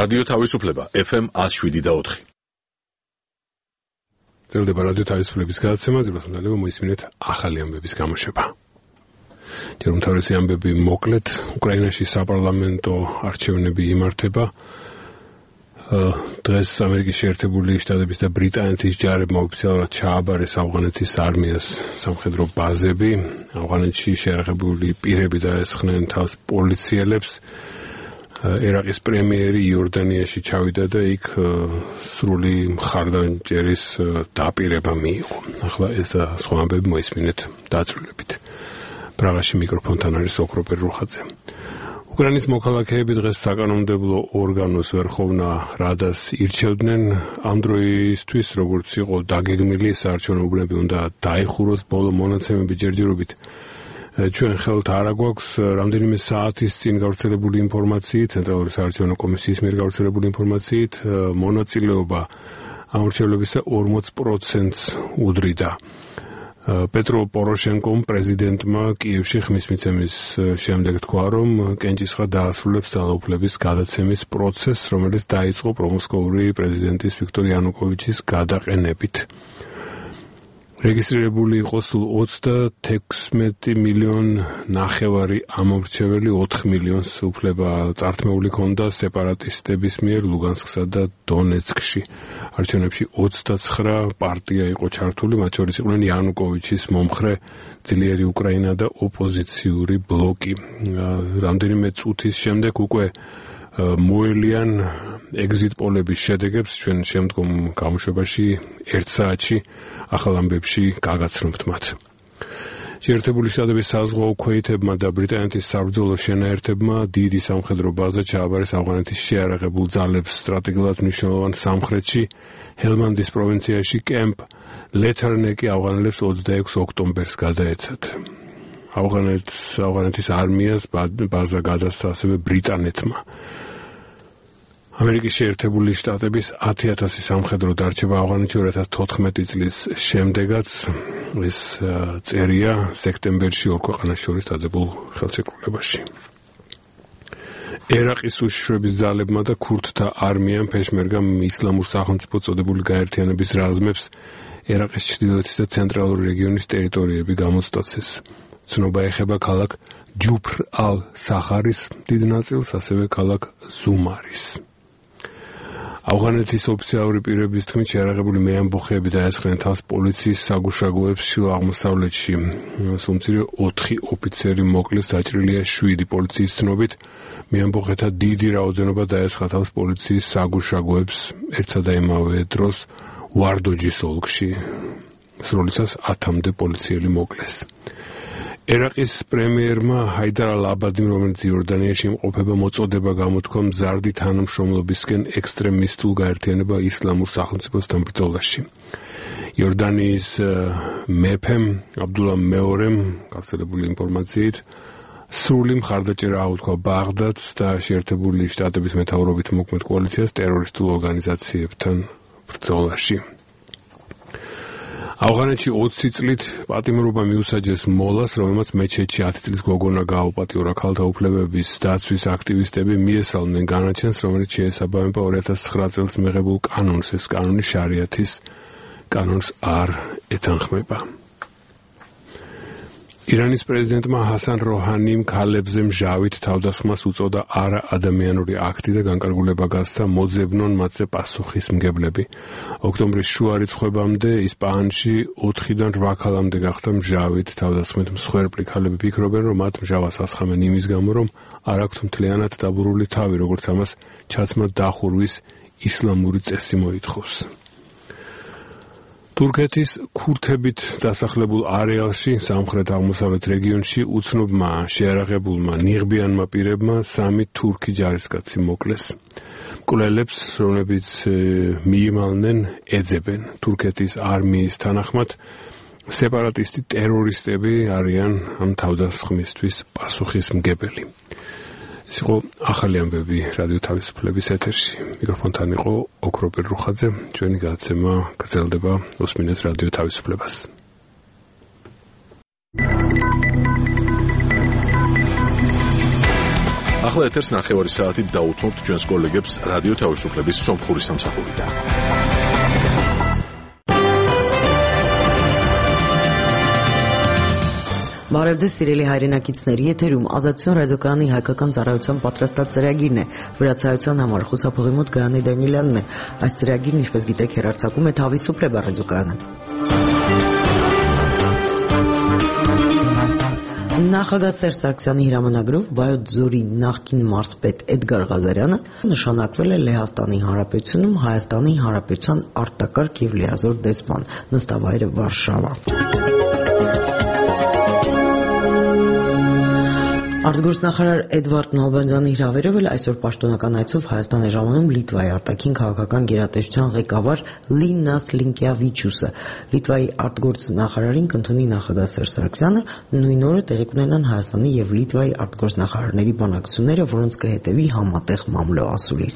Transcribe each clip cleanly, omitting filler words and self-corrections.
რადიო თავისუფლება FM 107.4. ძლდება რადიო თავისუფლების გადაცემა, ძირითადად მოისმინეთ ახალი ამბების გამოშვება. ჯერ უმთავრესი ამბები მოკლედ, უკრაინაში საპარლამენტო არჩევნები იმართება. დღეს ამერიკის შეერთებული შტატების და ბრიტანეთის ჯარებმა ოფიციალურად ჩააბარეს ავღანეთის არმიას სამხედრო ბაზები. ავღანეთში შეიარაღებული პირები დაესხნენ თავს პოლიციელებს. ერაყის პრემიერი იორდანიაში ჩავიდა და იქ სრული მხარდამჭერის დაპირება მიიღო. ახლა ეს და სხვა ამბები მოისმინეთ დაწვრილებით. პრაღაში მიკროფონთან არის ოქროპერ რუხაძე. უკრაინის მოქალაქეები დღეს საკანონმდებლო ორგანოს ვერხოვნა რადას ირჩევდნენ. ამ დროისთვის, როგორც იყო დაგეგმილი, საარჩევნო უბნები უნდა დაიხუროს ბოლო მონაცემები ჯერჯერობით. ჩვენ ხელთ არ აგვაქვს რამდენიმე საათის წინ გავრცელებული ინფორმაციით, ცენტრალური საარჩევნო კომისიის მიერ გავრცელებული ინფორმაციით, მონაწილეობა ამორჩევლებისა 40%-ს უდრიდა. პეტრო პოროშენკომ პრეზიდენტმა კიევში ხმის მიცემის შემდეგ თქვა, რომ კენჭისყრა დაასრულებს ძალაუფლების გადაცემის პროცესს, რომელიც დაიწყო პრომოსკოვური პრეზიდენტის ვიქტორ იანუკოვიჩის გადაყენებით. რეგისტრირებული იყო სულ 36 მილიონი ამომრჩეველი, 4 მილიონს უფლება წართმეული ჰქონდა სეპარატისტების მიერ ლუგანსკსა და დონეცკში. არჩევნებში 29 პარტია იყო ჩართული, მათ შორის იყვნენ იანუკოვიჩის მომხრე, ძლიერი უკრაინა და ოპოზიციური ბლოკი. რამდენიმე წუთის შემდეგ უკვე მოელიან ეგზიტ პოლების შედეგებს, ჩვენ შემდგომ გამოშვებაში 1 საათში ახალ ამბებში გაგაცნობთ მათ. შეერთებული შტატების საზღვაო ქვეითებმა და ბრიტანეთის საბრძოლო შენაერთებმა დიდი სამხედრო ბაზა ჩააბარეს ავღანეთის შეიარაღებულ ძალებს სტრატეგიულად მნიშვნელოვან სამხრეთში, ჰელმანდის პროვინციაში კემპ ლეთერნეკი ავღანელებს 26 ოქტომბერს გადაეცათ. ავღანეთის არმიას ბაზა გადასცა ასევე ბრიტანეთმა. ამერიკის შეერთებული შტატების 10,000 სამხედრო დარჩება ავღანეთში 2014 წლის შემდეგაც. ეს წერია სექტემბერში ორ ქვეყანას შორის დადებულ ხელშეკრულებაში. ერაყის უშიშროების ძალებმა და ქურთთა არმიამ ფეშმერგამ ისლამურ სახელმწიფო წოდებული გაერთიანების რაზმებს ერაყის ჩრდილოეთის და ცენტრალური რეგიონის ტერიტორიები გამოსტაცეს. ცნობა ეხება ქალაქ ჯუფრ ალ-სახარის დიდ ნაწილს, ასევე ქალაქ ზუმარის. ავღანეთის ოფიციალური პირების თქმით, შეიარაღებული მეამბოხეები დაესხნენ თავს პოლიციის საგუშაგოებს შუა აღმოსავლეთში. სულ მცირე 4 ოფიცერი მოკლეს, დაჭრილია 7 პოლიციის ცნობით. მეამბოხეთა დიდი რაოდენობა დაესხა თავს პოლიციის საგუშაგოებს ერთსა და იმავე დროს ვარდოჯის ოლქში. სრულისას 10-მდე პოლიციელი მოკლეს. ერაყის პრემიერმა ჰაიდარ ალ-აბადიმ, რომელიც იორდანიაში იმყოფება, მოწოდება გამოთქვა მზარდი თანამშრომლობისკენ ექსტრემისტულ გაერთიანება ისლამურ სახელმწიფოსთან ბრძოლაში. იორდანიის მეფემ აბდულა მეორემ გავრცელებული ინფორმაციით სრული მხარდაჭერა აუთქვა ბაღდადს და შეერთებული შტატების მეთაურობით მოქმედ კოალიციას ტერორისტულ ორგანიზაციებთან ბრძოლაში. ავღანეთში 20 წლით პატიმრობა მიუსაჯეს მოლას, რომელმაც მეჩეთში 10 წლის გოგონა გააუპატიურა. ქალთა უფლებების დაცვის აქტივისტები მიესალმნენ განაჩენს, რომელიც შეესაბამება 2009 წელს მიღებულ კანონს. ეს კანონი შარიათის კანონს არ ეთანხმება. ირანის პრეზიდენტმა ჰასან როჰანიმ ქალებზე მჟავით თავდასხმას უწოდა არაადამიანური აქტი და განკარგულება გასცა მოძებნონ მათზე პასუხისმგებლები. ოქტომბრის შუა რიცხვებამდე ისპაანში 4-დან 8 ქალამდე გახდა მჟავით თავდასხმით მსხვერპლი. ქალები ფიქრობენ, რომ მათ მჟავას ასხამენ იმის გამო, რომ არ აქვთ მთლიანად დაბურული თავი, როგორც ამას ჩაცმა დახურვის ისლამური წესი მოითხოვს. თურქეთის ქურთებით დასახლებულ არეალში, სამხრეთ-აღმოსავლეთ რეგიონში უცნობმა შეიარაღებულმა ნიღბიანმა პირებმა 3 თურქი ჯარისკაცი მოკლეს. მკვლელებს, რომლებიც მიიმალნენ, ეძებენ. თურქეთის არმიის თანახმად სეპარატისტი ტერორისტები არიან ამ თავდასხმისთვის პასუხისმგებელი. ეს იყო ახალი ამბები რადიო თავისუფლების ეთერში. მიკროფონთან იყო ოქროპერ რუხაძე. ჩვენი გადაცემა გრძელდება, უსმინეთ რადიო თავისუფლებას. ახლა ეთერს ნახევარი საათით დაუთმობთ ჩვენს კოლეგებს რადიო თავისუფლების სომხური სამსახურიდან. Բարև ձեզ սիրելի հայրենակիցների, եթերում Ազատություն ռադիոկայանի հայկական ծառայության պատրաստած ծրագիրն է։ Վրացայության համար խուսափողի մոտ Գայանե Դանիելյանն է։ Այս ծրագիրն, ինչպես գիտեք, հեռարձակում է Թավիսուպլե ռադիոկայանը։ Նախագահ Սերժ Սարգսյանի հրամանագրով Վայոց ձորի նախկին մարզպետ Էդգար Ղազարյանը նշանակվել է Լեհաստանի Հանրապետությունում Հայաստանի Հանրապետության արտակարգ եւ լիազոր դեսպան, նստավայրը Վարշավա։ Արտգործնախարար Էդվարդ Նալբանդյանի հրավերով էլ այսօր պաշտոնական այցով Հայաստան է ժամանում Լիտվայի արտաքին քաղաքական գերատեսչության ղեկավար Լինաս Լինկեավիչուսը։ Լիտվայի արտգործնախարարին կընդունի նախագահ Սերժ Սարգսյանը, նույն օրը տեղի կունենան Հայաստանի եւ Լիտվայի արտգործնախարարների բանակցությունները, որոնց կհետևի համատեղ մամլո ասուլիս։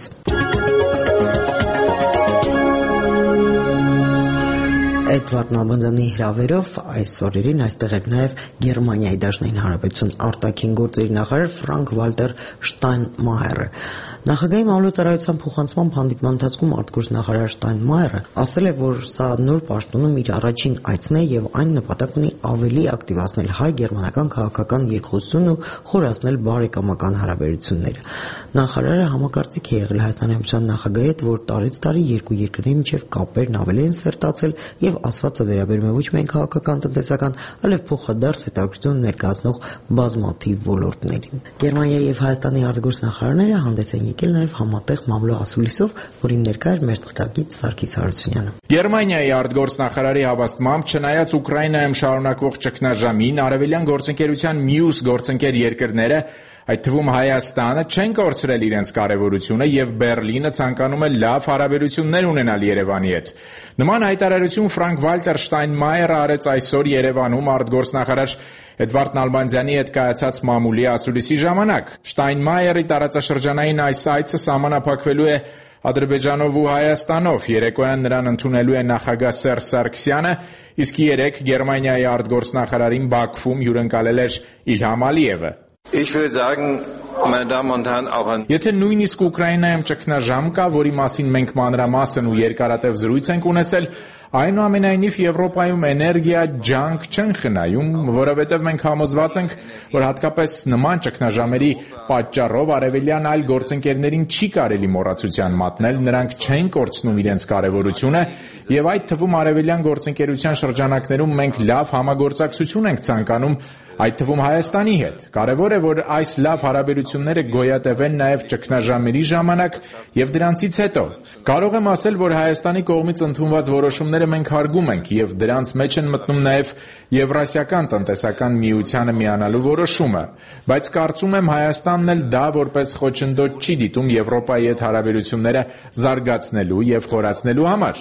Էդվարդ Նալբանդյանի հրավերով այս օրերին այստեղ էր նաև Գերմանիայի Դաշնային Հանրապետության արտաքին գործերի նախարար Ֆրանկ Վալտեր Շտայնմայերը։ Նախագահի մամլոյցարայության փոխանցման հանդիպման ընթացքում արտգործնախարար Շտայնմայերը ասել է, որ սա նոր պաշտոնում իր առաջին այցն է եւ այն նպատակ ունի ավելի ակտիվացնել հայ-գերմանական քաղաքական երկխոսությունն ու խորացնել բարեկամական հարաբերությունները։ Նախարարը համակարծիք է եղել Հայաստանի Հանրապետության նախագահի հետ, որ տարեց տարի երկու երկրների միջև կապերն ավելի են սերտացել եւ ասվածը վերաբերում է ոչ միայն քաղաքական, տնտեսական, այլև փոխադարձ հետաքրքրություն ներկայացնող բազմաթիվ ոլորտներին։ Գերմանիայի եւ Հայաստանի արտգործնախարարները հանդես են եկել նաեւ համատեղ մամլո ասուլիսով, որին ներկա էր մեր թղթակից Սարգիս Հարությունյանը։ Գերմանիայի արտգործնախարարի հավաստմամբ, չնայած Ուկրաինայում շարունակվող ճգնաժամին, արևելյան գործընկերության մյուս գործընկեր երկրները, այդ թվում Հայաստանը, չեն կորցրել իրենց կարևորությունը եւ Բերլինը ցանկանում է լավ հարաբերություններ ունենալ Երևանի հետ։ Նման հայտարարություն Ֆրանկ Վալտեր Շտայնմայերը արեց այսօր Երևանում արտգործնախարար Էդվարդ Նալբանդյանի հետ կայացած մամուլի ասուլիսի ժամանակ։ Շտայնմայերի տարածաշրջանային այս այցը սահմանափակվելու է Ադրբեջանով ու Հայաստանով։ Երեկոյան նրան ընդունելու է նախագահ Սերժ Սարգսյանը, իսկ երեկ Գերմանիայի արտգործնախարարին Բաքվում հյուրընկալել էր Իլհամ Ալիևը։ Ich will sagen, meine Damen und Herren, auch an Եթե նույնիսկ Ուկրաինայում ճգնաժամ կա, որի մասին մենք մանրամասն ու երկարատև զրույց ենք ունեցել, այնուամենայնիվ Եվրոպայում էներգիա ջանք չեն խնայում, որովհետև մենք համոզված ենք, որ հատկապես նման ճգնաժամերի պատճառով արևելյան այլ գործընկերներին չի կարելի մոռացության մատնել, նրանք չեն կորցնում իրենց կարևորությունը եւ այդ թվում արևելյան գործընկերության շրջանակներում մենք լավ համագործակցություն ենք ցանկանում, այդ թվում Հայաստանի հետ։ Կարևոր է, որ այս լավ հարաբերությունները գոյատևեն նաև ճգնաժամերի ժամանակ եւ դրանցից հետո։ Կարող եմ ասել, որ Հայաստանի կողմից ընդունված որոշումները մենք հարգում ենք եւ դրանց մեջ են մտնում նաև Եվրասիական տնտեսական միությանը միանալու որոշումը, բայց կարծում եմ Հայաստանն էլ դա որպես խոչընդոտ չի դիտում Եվրոպայի հետ հարաբերությունները զարգացնելու եւ խորացնելու համար։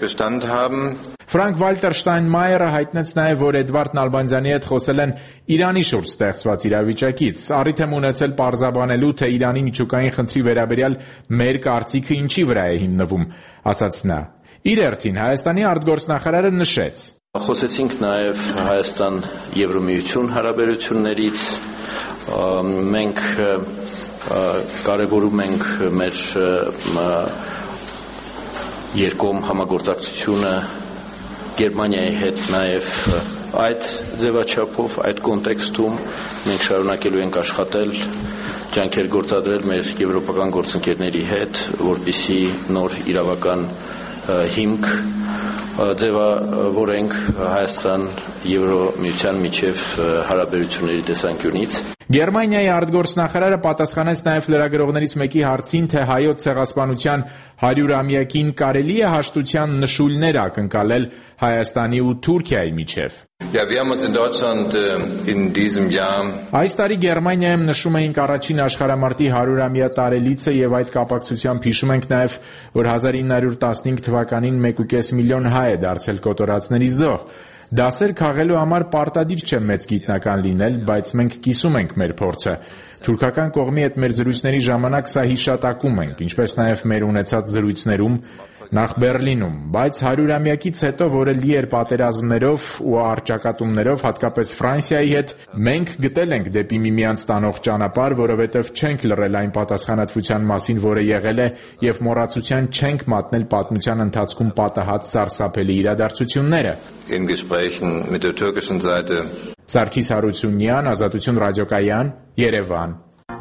Ֆրանկ Վալտեր Շտայնմայերը հայտնեց նաև, որ Էդվարդ Նալբանդյանի հետ խոսել են Իրանի շուրջ ստեղծված իրավիճակից։ Առիթ եմ ունեցել պարզաբանելու, թե Իրանի միջուկային խնդրի վերաբերյալ մեր կարծիքը ինչի վրա է հիմնվում, ասաց նա։ Իր հերթին Հայաստանի արտգործնախարարը նշեց. Խոսեցինք նաև Հայաստան-Եվրոմիություն հարաբերություններից, մենք կարևորում ենք մեր երկկողմ համագործակցությունը Գերմանիայի հետ նաև այդ ձևաչափով, այդ կոնտեքստում մենք շարունակելու ենք աշխատել, ջանքեր գործադրել մեր եվրոպական գործընկերների հետ, որպեսզի նոր իրավական հիմք ձևավորենք Հայաստան-Եվրոմիության միջև հարաբերությունների տեսանկյունից։ Գերմանիայի արտգործնախարարը պատասխանեց նաև լրագրողներից մեկի հարցին, թե հայոց ցեղասպանության 100-ամյակին կարելի է հաշտության նշույլներ ակնկալել Հայաստանի ու Թուրքիայի միջև։ Ja, wir haben uns in Deutschland in diesem Jahr Այս տարի Գերմանիայում նշում էինք առաջին աշխարհամարտի 100-ամյա տարելիցը եւ այդ կապակցությամբ հիշում ենք նաեւ, որ 1915 թվականին 1.5 միլիոն հայ է դարձել կոտորածների զոհ։ Դասեր քաղելու համար պարտադիր չէ մեծ գիտնական լինել, բայց մենք կիսում ենք մեր փորձը։ Թուրքական կողմի հետ մեր զրույցների ժամանակ սա հիշատակում ենք, ինչպես նաև մեր ունեցած զրույցներում Նախ Բերլինում, բայց 100-ամյակից հետո, որը լի էր պատերազմներով ու առճակատումներով, հատկապես Ֆրանսիայի հետ, մենք գտել ենք դեպի միմյանց տանող ճանապարհ, որովհետև չենք լռել այն պատասխանատվության մասին, որը եղել է, եւ մոռացության չենք մատնել պատմության ընթացքում պատահած սարսափելի իրադարձությունները։ In Gesprächen mit der türkischen Seite. Սարգիս Հարությունյան, Ազատություն ռադիոկայան, Երևան։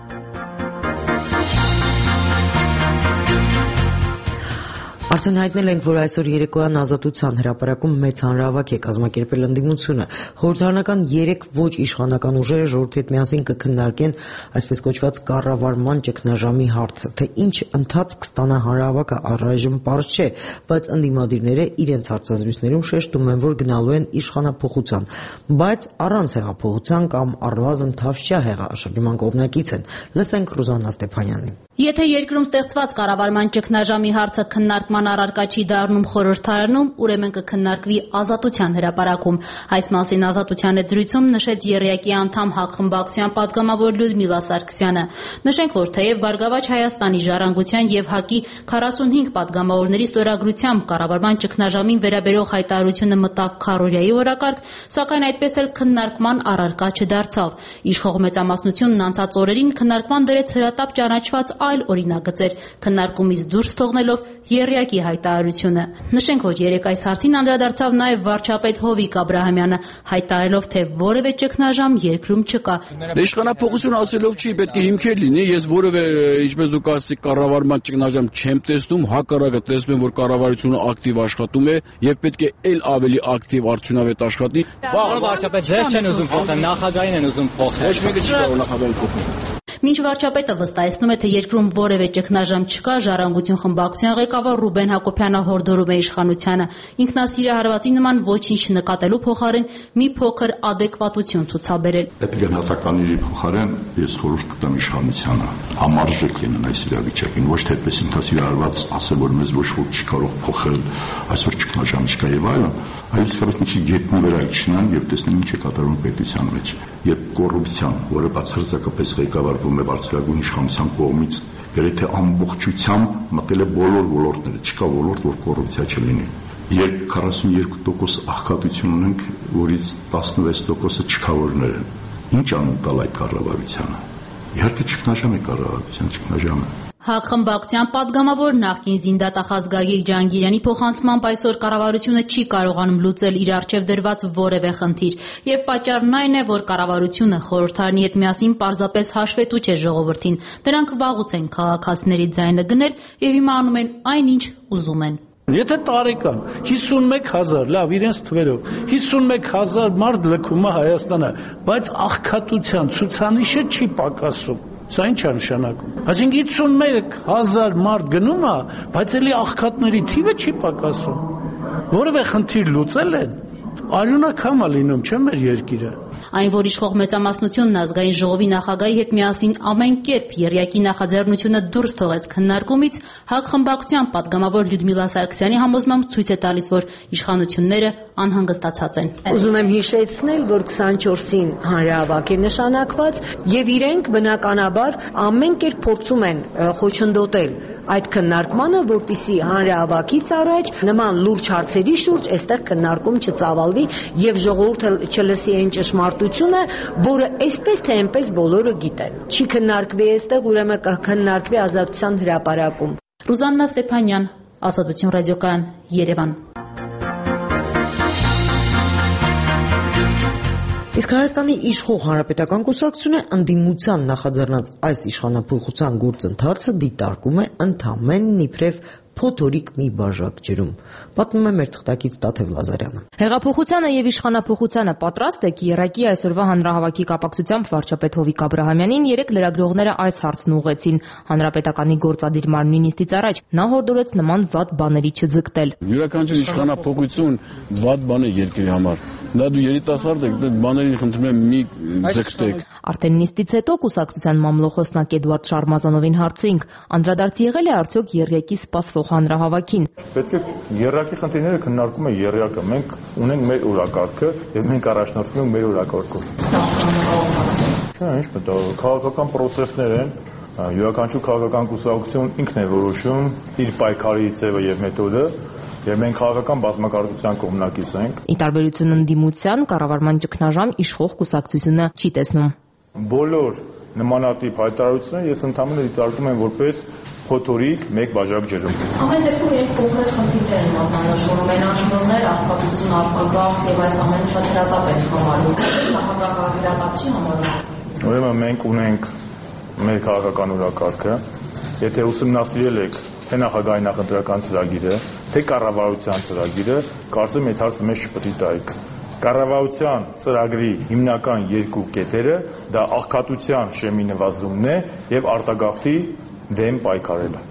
Արդեն հայտնել ենք, որ այսօր երեկոյան Ազատության հրապարակում մեծ հանրահավաք է կազմակերպել ընդդիմությունը։ Խորհրդարանական 3 ոչ իշխանական ուժերը ժողովրդի հետ միասին կքննարկեն այսպես կոչված կառավարման ճգնաժամի հարցը, թե ինչ ընթացք կստանա հանրահավաքը առայժմ պարզ չէ, բայց ընդդիմադիրները իրենց հարցազրույցներում շեշտում են, որ գնալու են իշխանափոխության, բայց առանց հեղափոխության կամ առնվազն թավշյա հեղաշրջման կողմնակից են։ Լսենք Ռուզաննա Ստեփանյանին։ Եթե երկրում ստեղծված կառավարման ճգնաժամի հարցը քննարկման առարկա չի դառնում խորհրդարանում, ուրեմն կքննարկվի Ազատության հրապարակում։ Այս մասին Ազատության հետ զրույցում նշեց ԵՌԵԱԿ-ի անդամ ՀԱԿ խմբակցության պատգամավոր Լյուդմիլա Սարգսյանը։ Նշենք, որ թեև Բարգավաճ Հայաստանի Ժառանգության եւ ՀԱԿ-ի 45 պատգամավորների ստորագրությամբ կառավարման ճգնաժամին վերաբերող հայտարարությունը մտավ քարոզիայի օրակարգ, սակայն այդպես էլ քննարկման առարկա չդարձավ։ Իշխող մեծամասնությունն անցած օրերին քննարկման դրեց հրատապ ճանաչված այլ օրինագծեր, քննարկումից դուրս թողնելով ԵՌԵԱԿ-ի հայտարարությունը։ Նշենք, որ երեկ այս հարցին անդրադարձավ նաև վարչապետ Հովիկ Աբրահամյանը, հայտարարելով, թե որևէ ճգնաժամ երկրում չկա։ Իշխանափոխություն ասելով չի պետք է հիմքեր լինի, ես որևէ, ինչպես դուք ասեցիք, կառավարման ճգնաժամ չեմ տեսնում, հակառակը տեսնում եմ, որ կառավարությունը ակտիվ աշխատում է եւ պետք է ել ավելի ակտիվ արդյունավետ աշխատի։ Վարչապետ, ձեզ չեն ուզում փոխել, նախագահին են ուզում փոխել։ Ոչ մեկը չի կարող նախագահին փոխել։ Մինչ վարչապետը վստահեցնում է, թե երկրում որևէ ճգնաժամ չկա, Ժառանգություն խմբակցության ղեկավար Ռուբեն Հակոբյանը հորդորում է իշխանությանը ինքնասիրահարվածի նման ոչինչ նկատելու փոխարեն մի փոքր ադեկվատություն ցուցաբերել։ Էպիգենատականի փոխարեն ես խորհուրդ կտամ իշխանությանը համարժեք լինեն այս իրավիճակին, ոչ թե այդպես ինքնասիրահարված ասել, որ մեզ ոչ ոք չի կարող փոխել, այսօր ճգնաժամ չկա եւ այլն, այլ իսկապես մի քիչ գետնի վրա իջնան եւ տեսնեն ինչ է կատարվում պետության մեջ։ Երբ կոռուպցիան, որը բացարձակապես ղեկավարվում է բարձրագույն իշխանության կողմից, գրեթե ամբողջությամբ մտել է բոլոր ոլորտները, չկա ոլորտ, որ կոռուպցիա չլինի։ Երբ 42% աղքատություն ունենք, որից 16%-ը չքավորներ են, ինչ անուն տալ այդ կառավարությանը։ Իհարկե ճգնաժամ է կառավարության, ճգնաժամ է։ ՀԱԿ խմբակցության պատգամավոր նախկին զինդատախազ Գագիկ Ջանգիրյանի փոխանցմամբ այսօր կառավարությունը չի կարողանում լուծել իր առջև դրված որևէ խնդիր, եւ պատճառն այն է, որ կառավարությունը խորհրդարանի հետ միասին պարզապես հաշվետու չէ ժողովրդին։ Դրանք վաղուց են քաղաքացիների ձայնը գնել եւ հիմա անում են այնինչ ուզում են։ Եթե տարեկան 51,000, լավ, իրենց թվերով 51,000 մարդ լքում է Հայաստանը, բայց աղքատության ցուցանիշը չի պակասում։ Սա ինչ է նշանակում։ Այսինքն 51,000 մարդ գնում է, բայց էլի աղքատների թիվը չի պակասում։ Որևէ խնդիր լուծել են։ Արյունակամ է լինում, չէ՞ մեր երկիրը։ Այն, որ իշխող մեծամասնությունն ազգային ժողովի նախագահի հետ միասին ամեն կերպ ԵՌԵԱԿ-ի նախաձեռնությունը դուրս թողեց քննարկումից, ՀԱԿ խմբակցության պատգամավոր Լյուդմիլա Սարգսյանի համոզմամբ ցույց է տալիս, որ իշխանությունները անհանգստացած են։ Ուզում եմ հիշեցնել, որ 24-ին հանրահավաք է նշանակված եւ իրենք բնականաբար ամեն կերպ փորձում են խոչընդոտել այդ քննարկմանը, որպիսի հանրահավաքից առաջ նման լուրջ հարցերի շուրջ այստեղ քննարկում չծավալվի եւ ժողովուրդը չլսի այն ճշմարտությունը, որը այսպես թե այնպես բոլորը գիտեն։ Չի քննարկվի այստեղ, ուրեմն կքննարկվի Ազատության հրապարակում։ Ռուզաննա Ստեփանյան, Ազատություն ռադիոկայան, Երևան։ Իսկ Հայաստանի իշխող հանրապետական կուսակցությունը ընդդիմության նախաձեռնած այս իշխանափոխության գործընթացը դիտարկում է ընդամենն իբրև փոթորիկ մի բաժակ ջրում։ Պատմում է մեր թղթակից Տաթև Լազարյանը։ Հեղափոխությանը եւ իշխանափոխությանը պատրաստ եք ԵՌԵԱԿ-ի այսօրվա հանրահավաքի կապակցությամբ վարչապետ Հովիկ Աբրահամյանին երեք լրագրողները այս հարցն ուղղեցին հանրապետականի գործադիր մարմնի նիստից առաջ։ Նա հորդորեց նման վատ բաների չձգտել։ Յուրաքանչյուր իշխանափոխություն վատ բան է երկրի համար։ Դա դու երիտասարդ եք, դու բաներին խնդրում եմ մի ձգտեք։ Արդեն նիստից հետո կուսակցության մամլոխոսնակ Էդուարդ Շարմազանովին հարցրինք, անդրադարձ եղել է արդյոք ԵՌԵԱԿ-ի սպասվող հանրահավաքին։ Պետք է ԵՌԵԱԿ-ի խնդիրները քննարկում է ԵՌԵԱԿ-ը։ Մենք ունենք մեր օրակարգը եւ մենք առաջնորդվում ենք մեր օրակարգով։ Չէ, ինչ մտա, քաղաքական process-ներ են, Յուրաքանչյուր քաղաքական կուսակցություն ինքն է որոշում իր պայքարի ձևը եւ մեթոդը, եւ մենք քաղաքական բազմակարծության կողմնակից ենք։ Ի տարբերություն ընդդիմության, կառավարման ճգնաժամ իշխող կուսակցությունը չի տեսնում։ Բոլոր նմանատիպ հայտարարությունները ես ընդհանրապես դիտարկում եմ որպես փոթորիկ մեկ բաժակ ջրում։ Ամեն դեպքում իրենք կոնկրետ խնդիրներ են մատնանշում, մենաշնորհներ, աղքատություն, արտագաղթ եւ այս ամենը շատ հրատապ են համարում։ Նախագահը հրատապ չի համարում։ Ուրեմն մենք ունենք մեր քաղաքական օրակարգը, եթե ուսումնասիրել եք թե նախագահի նախընտրական ծրագիրը, թե կառավարության ծրագիրը, կարծեմ այդ հարցը մեզ չպետք է տայիք։ Կառավարության ծրագրի հիմնական երկու կետերը դա աղքատության շեմի նվազումն է եւ արտագաղթի դեմ պայքարելը։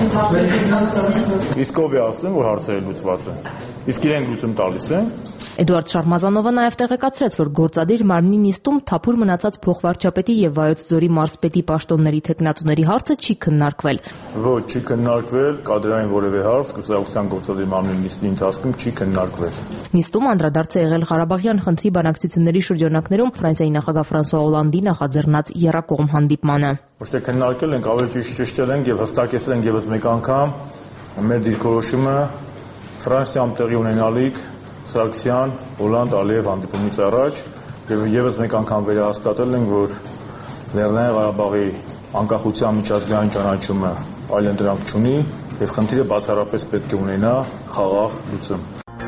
Իսկ ով է ասում, որ հարցերը լուծված են։ Իսկ իրենք լուծում տալիս են։ Էդուարդ Շարմազանովը նաև տեղեկացրեց, որ գործադիր մարմնի նիստում թափուր մնացած փոխվարչապետի եւ Վայոց ձորի մարզպետի պաշտոնների թեկնածուների հարցը չի քննարկվել։ Ոչ, չի քննարկվել, կադրային որևէ հարց կուսակցության գործադիր մարմնի նիստի ընթացքում չի քննարկվել։ Նիստում անդրադարձ է եղել Ղարաբաղյան խնդրի բանակցությունների շրջանակներում Ֆրանսիայի նախագահ Ֆրանսուଆ Օլանդի նախաձեռնած եռակողմ հանդիպմանը։ Ոչ թե քննարկել ենք, ավելի ճշտել ենք եւ հստակեցրել ենք եւս մեկ անգամ մեր դիրքորոշումը Ֆրանսիայում տեղի ունենալիք Սարգսյան, Օլանդ, Ալիև հանդիպումից առաջ եւ եւս մեկ անգամ վերահաստատել ենք, որ Լեռնային Ղարաբաղի անկախության միջազգային ճանաչումը այլընտրանք չունի եւ խնդիրը բացառապես պետք է ունենա խաղաղ լուծում։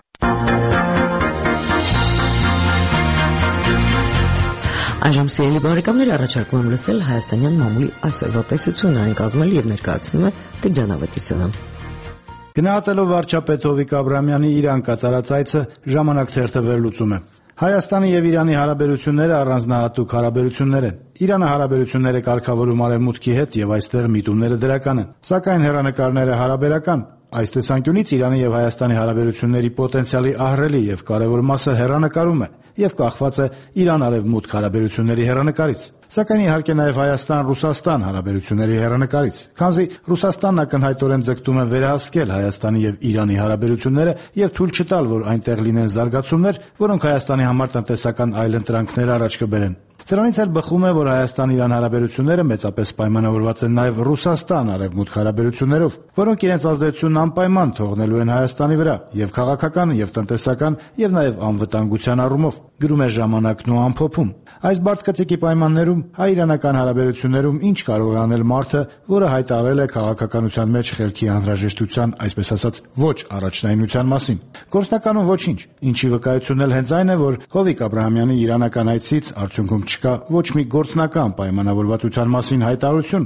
Այժմ սիրելի բարեկամներ, առաջարկում եմ լսել հայաստանյան մամուլի այսօրվա տեսությունը, այն կազմել եւ ներկայացնում է Տիգրան Ավետիսյանը։ Գնահատելով վարչապետ Հովիկ Աբրահամյանի Իրան կատարած այցը ժամանակ թերթը վերլուծում է։ Հայաստանի եւ Իրանի հարաբերությունները առանձնահատուկ հարաբերություններ են։ Իրանը հարաբերություններ է կարգավորում Արևմուտքի հետ եւ այստեղ միտումները դրական են։ Սակայն հեռանկարները հարաբերական։ Այս տեսանկյունից Իրանի եւ Հայաստանի հարաբերությունների պոտենցիալի ահռելի եւ կարեւոր մասը հեռանկարում է եւ կախված է Իրան-Արևմուտք հարաբերությունների հեռանկարից։ Սակայն իհարկե նաեւ Հայաստան-Ռուսաստան հարաբերությունների հեռանկարից, քանզի Ռուսաստանն ակնհայտորեն ձգտում է վերահսկել Հայաստանի եւ Իրանի հարաբերությունները եւ թույլ չտալ, որ այնտեղ լինեն զարգացումներ, որոնք Հայաստանի համար տնտեսական այլընտրանքներ առաջ կբերեն։ Սրանից էլ բխում է, որ Հայաստան-Իրան հարաբերությունները մեծապես պայմանավորված են նաև Ռուսաստան-Արևմուտք հարաբերություններով, որոնք իրենց ազդեցությունն անպայման թողնելու են Հայաստանի վրա եւ քաղաքական, եւ տնտեսական, եւ նաև անվտանգության առումով, գրում է Ժամանակն ու ամփոփում։ Այս բարդկծիկի պայմաններում հայ-իրանական հարաբերություններում ինչ կարող է անել մարդը, որը հայտարարել է քաղաքականության մեջ խելքի անհրաժեշտության, այսպես ասած, ոչ առաջնայինության մասին։ Գործնականում ոչինչ, ինչի վկայությունն էլ հենց այն է, որ Հովիկ Աբրահամյանի իրանական այցից արդյունքում չկա ոչ մի գործնական պայմանավորվածության մասին հայտարարություն։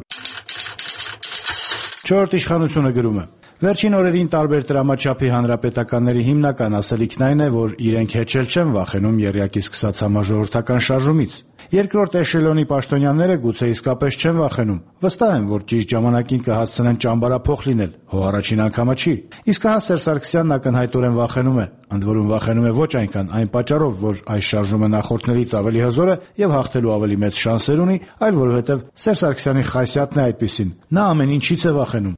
Չորրորդ իշխանությունը գրում է. Վերջին օրերին տարբեր տրամաչափի հանրապետականների հիմնական ասելիքն այն է, որ իրենք հեչել չեն վախենում եռյակի սկսած համաժողովրդական շարժումից։ Երկրորդ էշելոնի պաշտոնյաները գուցե իսկապես չեն վախենում։ Վստահ են, որ ճիշտ ժամանակին կհասցնեն ճամբարափոխ լինել, հո առաջին անգամը չի։ Իսկ հա Սերժ Սարգսյանն ակնհայտորեն վախենում է, ընդ որում վախենում է ոչ այնքան այն պատճառով, որ այս շարժումը նախորդներից ավելի հզոր է եւ հաղթելու ավելի մեծ շանսեր ունի, այլ որովհետեւ Սերժ Սարգսյանի խայսյատն է այդպիսին։ Նա ամեն ինչից է վախենում։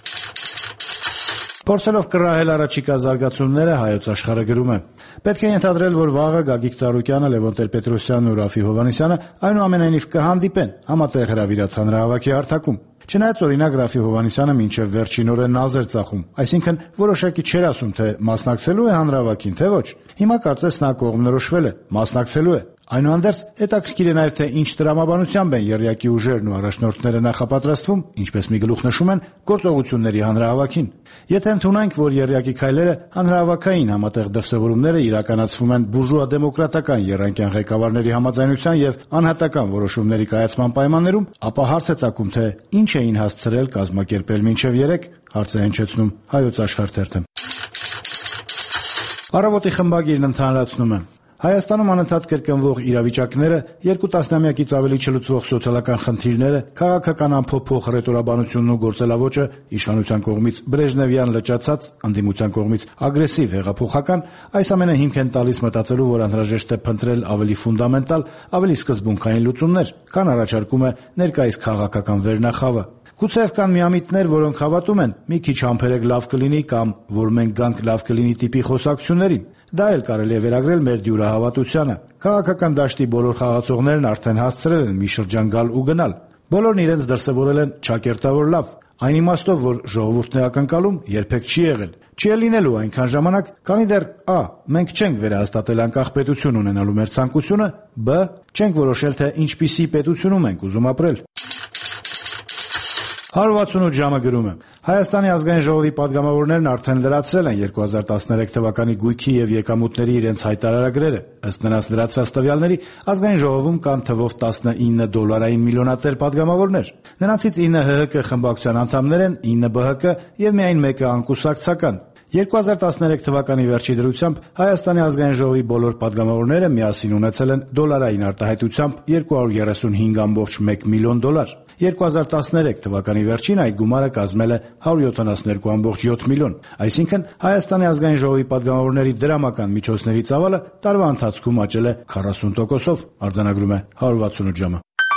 Փորձելով կռահել առաջիկա զարգացումները Հայոց աշխարհը գրում է. Պետք է ենթադրել, որ վաղը Գագիկ Ծառուկյանը, Լևոն Տեր-Պետրոսյանն ու Ռաֆի Հովհաննիսյանը այնուամենայնիվ կհանդիպեն համատեղ հրավիրած հանրահավաքի հարթակում։ Չնայած օրինակ Ռաֆի Հովհաննիսյանը մինչև վերջին օրը նազ էր ծախում, այսինքն որոշակի չէր ասում, թե մասնակցելու է հանրահավաքին, թե ոչ։ Հիմա կարծես նա կողմնորոշվել է, մասնակցելու է։ Այնուհանդերձ հետաքրքիր է նաև թե ինչ տրամաբանությամբ են եռյակի ուժերն ու առաջնորդները նախապատրաստվում, ինչպես մի գլուխ նշում են, գործողությունների հանրահավաքին։ Եթե ընդունենք, որ եռյակի քայլերը հանրահավաքային համատեղ դրսևորումները իրականացվում են բուրժուա-դեմոկրատական եռանկյան ղեկավարների համաձայնության եւ անհատական որոշումների կայացման պայմաններում, ապա հարց է ծագում, թե ինչ էին հասցրել կազմակերպել մինչև 3, հարց է հնչեցնում Հայոց աշխարհ թերթը։ Առավոտի խմբագիրն ընդհանրացնում է. Հայաստանում անընդհատ կրկնվող իրավիճակները, 2 տասնամյակից ավելի չլուծվող սոցիալական խնդիրները, քաղաքական անփոփոխ ռետորաբանությունն ու գործելավոճը, իշխանության կողմից բրեժնևյան լճացած, ընդդիմության կողմից ագրեսիվ հեղափոխական, այս ամենը հիմք են տալիս մտածելու, որ անհրաժեշտ է փնտրել ավելի ֆունդամենտալ, ավելի սկզբունքային լուծումներ, քան առաջարկում է ներկայիս քաղաքական վերնախավը։ Գուցեև կան միամիտներ, որոնք հավատում են՝ մի քիչ համբերեք լավ կլինի կամ որ մենք գանք լավ կլինի տիպի խոսակցություններին։ Դա էլ կարելի է վերագրել մեր դյուրահավատությանը։ Քաղաքական դաշտի բոլոր խաղացողներն արդեն հասցրել են մի շրջան գալ ու գնալ։ Բոլորն իրենց դրսևորել են ճակերտավոր լավ, այն իմաստով, որ ժողովուրդն է ակնկալում, երբեք չի եղել։ Չի է լինելու այնքան ժամանակ, քանի դեռ a. մենք չենք վերահաստատել անկախ պետություն ունենալու մեր ցանկությունը, b. չենք որոշել, թե ինչպիսի պետությունում ենք ուզում ապրել։ 168 ժամը գրում է. Հայաստանի ազգային ժողովի падգամավորներն արդեն լրացրել են 2013 թվականի գույքի եւ եկամուտների իրենց հայտարարագրերը։ Ըստ նրանց լրացրած տվյալների, ազգային ժողովում կան թվով 19 դոլարային միլիոնատեր падգամավորներ։ Նրանցից 9 ՀՀԿ խմբակցության անդամներ են, 9 ԲՀԿ եւ միայն մեկը անկուսակցական։ 2013 թվականի վերջի դրությամբ Հայաստանի ազգային ժողովի բոլոր падգամավորները միասին ունեցել են դոլարային արտահայտությամբ 235.1 միլիոն դոլար։ 2013 թվականի վերջին այդ գումարը կազմել է 172.7 միլիոն, այսինքն Հայաստանի ազգային ժողովի падգամավորների դրամական միջոցների ծավալը տարվա ընթացքում աճել է 40%-ով, արձանագրում է 168 ժամը։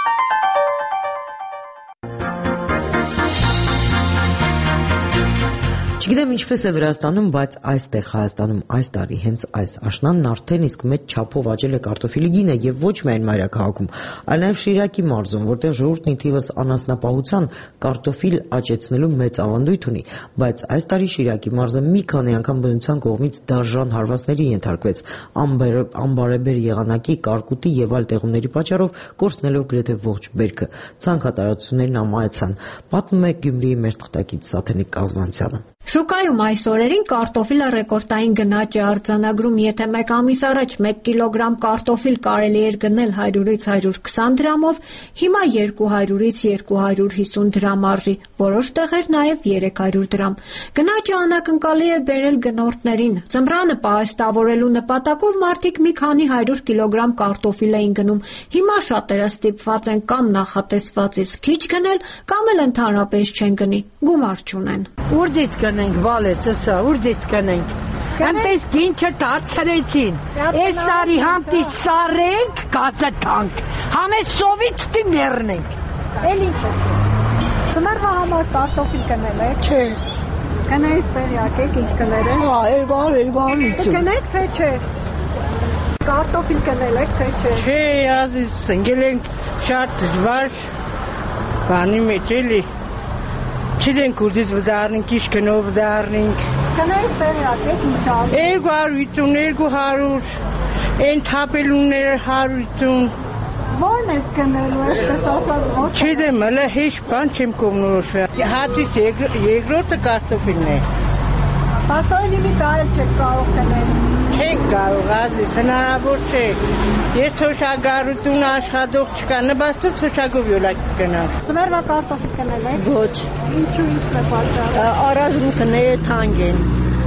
Չգիտեմ ինչպես է Վրաստանում, բայց այստեղ Հայաստանում այս տարի հենց այս աշնանն արդեն իսկ մեծ չափով աճել է կարտոֆիլի գինը եւ ոչ միայն մայրաքաղաքում, այլ նաեւ Շիրակի մարզում, որտեղ ժողովուրդն ի թիվս անասնապահության կարտոֆիլ աճեցնելու մեծ ավանդույթ ունի, բայց այս տարի Շիրակի մարզը մի քանի անգամ բնության կողմից դաժան հարվածների ենթարկվեց, անբարեբեր եղանակի, կարկուտի եւ այլ տեղումների պատճառով կորցնելով գրեթե ողջ բերքը։ Ցանկատարածություններն ամայացան, պատմում է Գյումրիի մեր թղթակից Սաթենիկ Կազվանցյանը։ Շուկայում այս օրերին կարտոֆիլը ռեկորդային գնաճ է արձանագրում, եթե մեկ ամիս առաջ 1 կիլոգրամ կարտոֆիլ կարելի էր գնել 100-ից 120 դրամով, հիմա 200-ից 250 դրամ արժի, որոշ տեղեր նաև 300 դրամ։ Գնաճը անակնկալի է բերել գնորդներին։ Ձմռանը պահեստավորելու նպատակով մարդիկ մի քանի 100 կիլոգրամ կարտոֆիլ էին գնում, հիմա շատերը ստիպված են կամ նախատեսվածից քիչ գնել, կամ էլ ընդհանրապես չեն գնի, գումար չունեն։ Ուրջից գնենք, վալես, սա, ուրջից գնենք։ Այնպես գինչը դարձրեցին։ Այս տարի համտի սարենք, գազաթանք, համես սովից տի մեռնենք։ Էլ ինչ է։ Ձմեռվա համար կարտոֆիլ գնել եք։ Չէ։ Գնայից տեղյակ եք ինչ գնել եք։ Հա, 250։ Գնեք թե չէ։ Կարտոֆիլ գնել եք թե չէ։ Չէ, ազիզ, ընկել ենք շատ դժվար բանի մեջ էլի։ Չենք ուզից վդարնենք, իշ գնով վդարնենք։ Գնայից տեղյակ եք ինչ արի։ 250, 200, են թապելունները 150։ Որն եք գնելու, այսպես ասած ոչ։ Չգիտեմ, հələ հեչ բան չեմ կողմնորոշվել։ Հատից երկրորդը կարտոֆիլն է։ Պաստորին մի տարել չեք կարող գնել։ Չենք կարող, ազիզ, հնարավոր չէ։ Ես ցոշագարություն աշխատող չկա, նպաստով ցոշակով յոլակ գնանք։ Ձմեռվա կարտոֆիլ գնել եք։ Ոչ։ Ինչու ինչ է պատճառը։ Առանձնուկները թանկ են։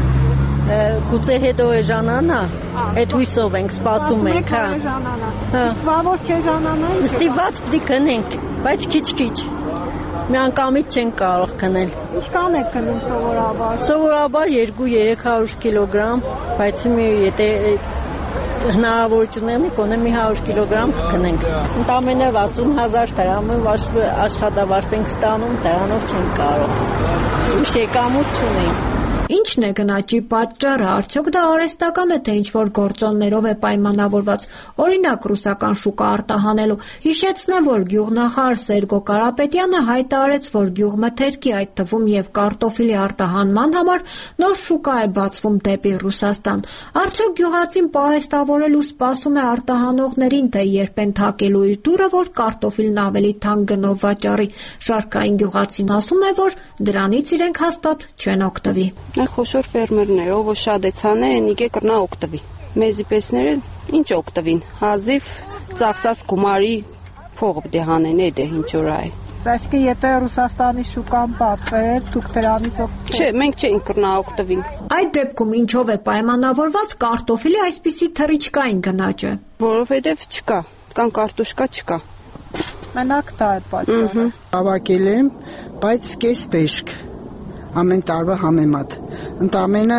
Գուցե հետո է ժանանա, այդ հույսով ենք, սպասում ենք, հա։ Վաղ չէ ժանանա։ Ստիպված պիտի գնենք, բայց քիչ-քիչ։ Միանգամից չենք կարող գնել։ Ինչքան եք գնում սովորաբար։ Սովորաբար 200-300 կիլոգրամ, բայց եթե հնարավորություն ունենք, կոնե մի 100 կիլոգրամ կգնենք։ Ընդամենը 60,000 դրամով աշխատավարձ ենք ստանում, դրանով չենք կարող։ Ուրիշ եկամուտ չունենք։ Ինչն է գնաճի պատճառը, արդյոք դա արհեստական է, թե ինչ-որ գործոններով է պայմանավորված, օրինակ ռուսական շուկա արտահանելու։ Հիշեցնեմ, որ գյուղնախարար Սերգո Կարապետյանը հայտարարեց, որ գյուղմթերքի, այդ թվում եւ կարտոֆիլի արտահանման համար նոր շուկա է բացվում դեպի Ռուսաստան։ Արդյոք գյուղացին պահեստավորելու սպասում է արտահանողներին, թե երբ են թակելու իր դուռը, որ կարտոֆիլն ավելի թանկ գնով վաճառի։ Շարքային գյուղացին ասում է, որ դրանից իրենք հաստատ չեն օգտվի։ Խոշոր ֆերմերներ, ով շատ է ցանը, ինքը կրնա օգտվի։ Մեզի պեսները ինչ օգտվին։ Հազիվ ծախսած գումարի փողը դե հանեն, է դե ինչ որ այ։ Այսինքն եթե Ռուսաստանի շուկան բացվեր, դուք դրանից Չէ, մենք չենք կրնա օգտվին։ Այդ դեպքում ինչով է պայմանավորված կարտոֆիլի այսպիսի թռիչքային գնաճը։ Որովհետև չկա, կան կարտոշկա չկա։ Մենակ դա է պատճառը։ Հավաքել եմ, բայց կես բեշք ամեն տարվա համեմատ ընդամենը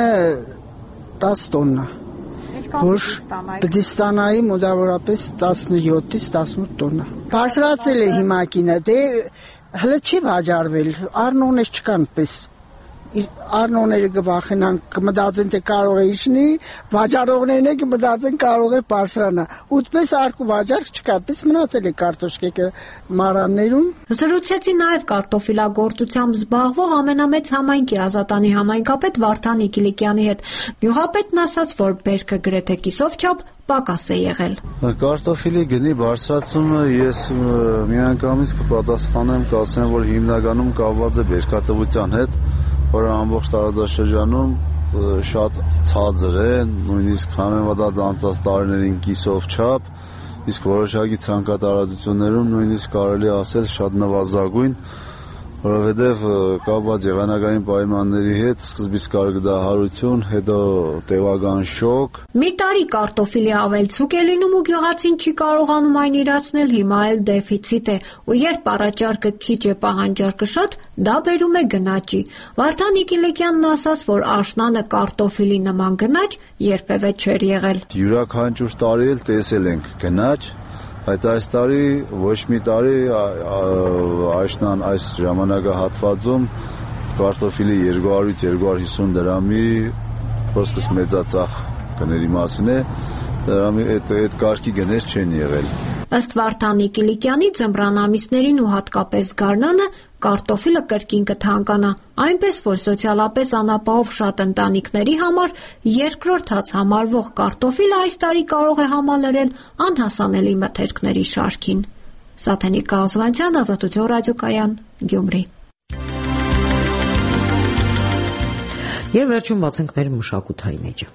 10 տոննա, որ պիտի ստանայի մոտավորապես 17-ից 18 տոննա։ Բարձրացել է հիմա գինը, դե հələ չի վաճառվել, առնողներ չկան պես, Արնոները կվախենան, կմտածեն թե կարող է իջնի, վաճառողներն է կմտածեն կարող է բարձրանա։ Ուտպես արկու վաճառք չկա, պես մնացել է կարտոշկեքը մարաններում։ Զրուցեցի նաև կարտոֆիլագործությամբ զբաղվող ամենամեծ համայնքի Ազատանի համայնքապետ Վարդան Իգիլիկյանի հետ։ Գյուղապետն ասաց, որ բերքը գրեթե կիսով չափ պակաս է եղել։ Կարտոֆիլի գնի բարձրացումը ես միանգամից կպատասխանեմ, կասեմ, որ հիմնականում կապված է բերքատվության հետ, որը ամբողջ տարածաշրջանում շատ ցածր է, նույնիսկ համեմատած անցած տարիներին կիսով չափ, իսկ որոշակի ցանկատարածություններում նույնիսկ կարելի ասել շատ նվազագույն, որովհետև կապված եղանակային պայմանների հետ սկզբից կար գդահարություն, հետո տևական շոկ։ Մի տարի կարտոֆիլի ավելցուկ է լինում ու գյուղացին չի կարողանում այն իրացնել, հիմա էլ դեֆիցիտ է, ու երբ առաջարկը քիչ է, պահանջարկը շատ, դա բերում է գնաճի։ Վարդան Իգիլիկյանն ասաց, որ աշնանը կարտոֆիլի նման գնաճ երբևէ չէր եղել։ Յուրաքանչյուր տարի էլ տեսել ենք գնաճ, բայց այս տարի ոչ մի տարի աշնան այս ժամանակահատվածում կարտոֆիլի 200-ից 250 դրամի խոսքս մեծածախ գների մասին է, դրամի այդ կարգի գներ չեն եղել։ Ըստ Վարդան Իգիլիկյանի ձմռան ամիսներին ու հատկապես գարնանը կարտոֆիլը կրկին կթանկանա, այնպես որ սոցիալապես անապահով շատ ընտանիքների համար երկրորդ հաց համարվող կարտոֆիլը այս տարի կարող է համալրել անհասանելի մթերքների շարքին։ Սաթենիկ Գազվանցյան, Ազատություն ռադիոկայան, Գյումրի։ Եվ վերջում բացենք մեր մշակութային էջը։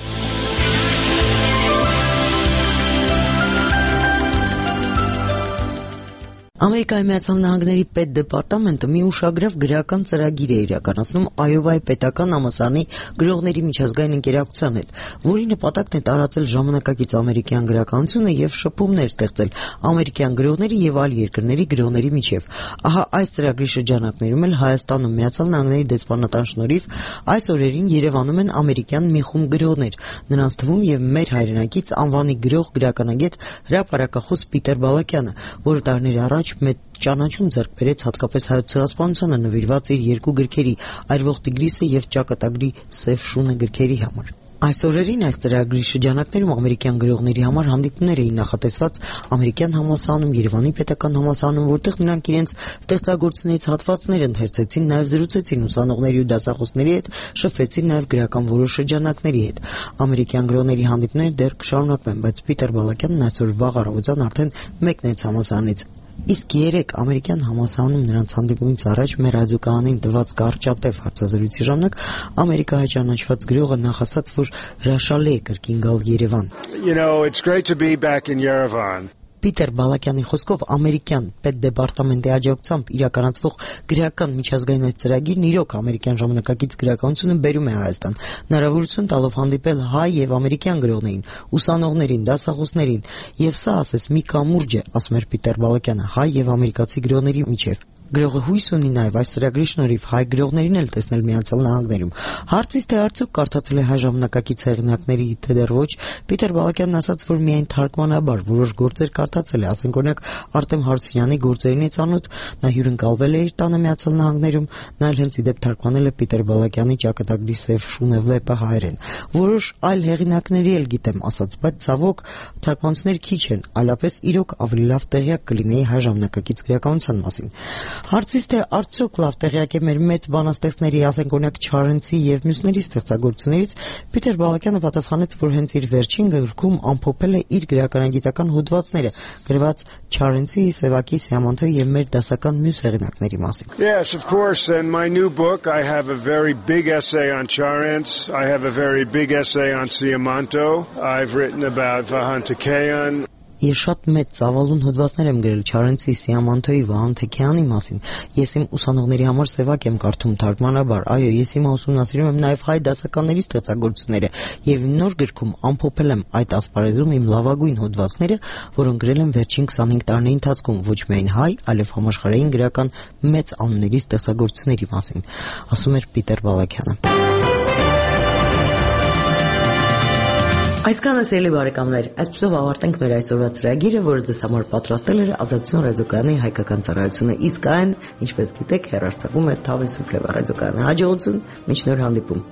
Ամերիկայի Միացյալ Նահանգների պետդեպարտամենտը մի ուշագրավ գրական ծրագիր է իրականացնում Այովայի պետական համալսարանի գրողների միջազգային ընկերակցության հետ, որի նպատակն է տարածել ժամանակակից ամերիկյան գրականությունը եւ շփումներ ստեղծել ամերիկյան գրողների եւ այլ երկրների գրողների միջեւ։ Ահա այս ծրագրի շրջանակներում էլ Հայաստանում Միացյալ Նահանգների դեսպանատան շնորհիվ այս օրերին Երևանում են ամերիկյան մի խումբ գրողներ, նրանց թվում եւ մեր հայրենակից անվանի գրող գրականագետ հրապարակախոս Պիտեր Բալակյանը, որը տարիներ առաջ մեծ ճանաչում ձեռք բերեց հատկապես հայոց ցեղասպանությանը նվիրված իր երկու գրքերի «Այրվող Տիգրիսը» եւ «Ճակատագրի սև շունը» գրքերի համար։ Այս օրերին այս ծրագրի շրջանակներում ամերիկյան գրողների համար հանդիպումներ էին նախատեսված ամերիկյան համալսարանում, Երևանի պետական համալսարանում, որտեղ նրանք իրենց ստեղծագործությունից հատվածներ ընթերցեցին, նաև զրուցեցին ուսանողների ու դասախոսների հետ, շփվեցին նաև գրական որոշ շրջանակների հետ։ Ամերիկյան գրողների հանդիպումները դեռ կշարունակվեն, բայց Պիտեր Բալակյանն այսօր վաղ առավոտյան արդեն մեկնեց համալսարանից։ Իսկ երեկ ամերիկյան համալսարանում նրանց հանդիպումից առաջ մեր ռադիոկայանին տված կարճատև հարցազրույցի ժամանակ ամերիկահայ ճանաչված գրողը նախասաց, որ հրաշալի է կրկին գալ Երևան։ It's great to be back in Yerevan. Պիտեր Բալակյանի խոսքով ամերիկյան պետդեպարտամենտի աջակցությամբ իրականացվող գրական միջազգային այս ծրագիրն իրոք ամերիկյան ժամանակակից գրականությունը բերում է Հայաստան, հնարավորություն տալով հանդիպել հայ եւ ամերիկյան գրողներին, ուսանողներին, դասախոսներին, եւ սա ասես մի կամուրջ է, ասում էր Պիտեր Բալակյանը, հայ եւ ամերիկացի գրողների միջեւ։ Գրողը հույս ունի նաև այս ծրագրի շնորհիվ հայ գրողներին էլ տեսնել Միացյալ Նահանգներում։ Հարցից թե արդյոք կարդացել է հայ ժամանակակից հեղինակների, թե դեռ ոչ, Պիտեր Բալակյանն ասաց, որ միայն թարգմանաբար որոշ գործեր կարդացել է, ասենք օրինակ Արտեմ Հարությունյանի գործերին է ծանոթ, նա հյուրընկալվել է իր տանը Միացյալ Նահանգներում, նա էլ հենց իդեպ թարգմանել է Պիտեր Բալակյանի Ճակատագրի սև շունը վեպը հայերեն։ Որոշ այլ հեղինակների էլ գիտեմ, ասաց, բայց ցավոք թարգմանություններ քիչ են, այլապես իրոք ավելի լավ տեղյակ կլինեի հայ ժամանակակից գրականության մասին։ Հարցից թե արդյոք լավ տեղյակ է մեր մեծ բանաստեղծների, ասենք օրինակ Չարենցի եւ մյուսների ստեղծագործություններից, Պիտեր Բալակյանը պատասխանեց, որ հենց իր վերջին գրքում ամփոփել է իր գրականագիտական հոդվածները, գրված Չարենցի, Սևակի, Սիամանթոյի եւ մեր դասական մյուս հեղինակների մասին։ Yes, of course, in my new book I have a very big essay on Charentz, I have a very big essay on Siamanto, I've written about Vahan Tekayan. Ես շատ մեծ ծավալուն հոդվածներ եմ գրել Չարենցի, Սիամանթոյի, Վահան Թեքյանի մասին։ Ես իմ ուսանողների համար սևակ եմ կարդում թարգմանաբար։ Այո, ես հիմա ուսումնասիրում եմ նաև հայ դասականների ստեղծագործությունները եւ իմ նոր գրքում ամփոփել եմ այդ ասպարեզում իմ լավագույն հոդվածները, որոնք գրել եմ վերջին 25 տարիների ընթացքում ոչ միայն հայ, այլև համաշխարհային գրական մեծ անունների ստեղծագործությունների մասին, ասում էր Պիտեր Բալակյանը։ Այսքանը սիրելի բարեկամներ, այսպեսով ավարտենք մեր այսօրվա ծրագիրը, որը ձեզ համար պատրաստել էր Ազատություն ռադիոկայանի հայկական ծառայությունը։ Իսկ այն, ինչպես գիտեք, հեռարձակում է Թավի Սուփլեվա ռադիոկայանը։ Հաջողություն, մինչ նոր հանդիպում։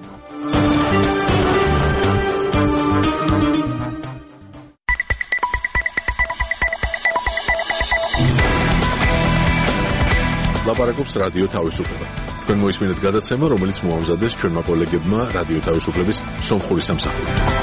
Լապարակոպս ռադիո Թավիսուփլեվա։ Քան մոյս մինետ գադացեմը, რომელიც մուամզադես չորմա կոլեգեբմա ռադիո Թավիսուփլեվիս Սոմխորիսամ սախորի։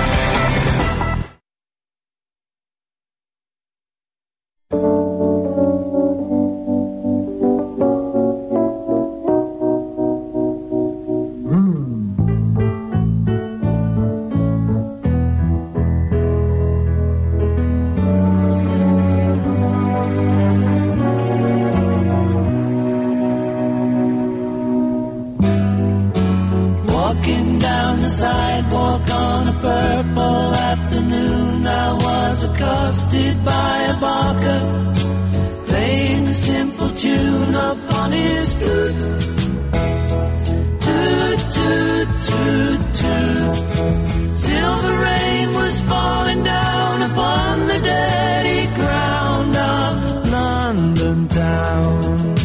Walking down the sidewalk on a purple afternoon, I was accosted by a barker playing a simple tune upon his flute. Toot, toot, toot, toot. Silver rain was falling down upon the dirty ground of London town.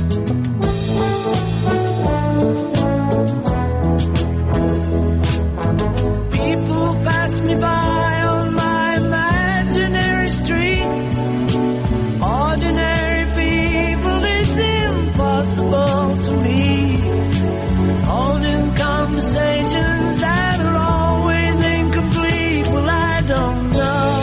Me by on my imaginary street. Ordinary people, it's impossible to meet. Holding conversations that are always incomplete. Well, I don't know.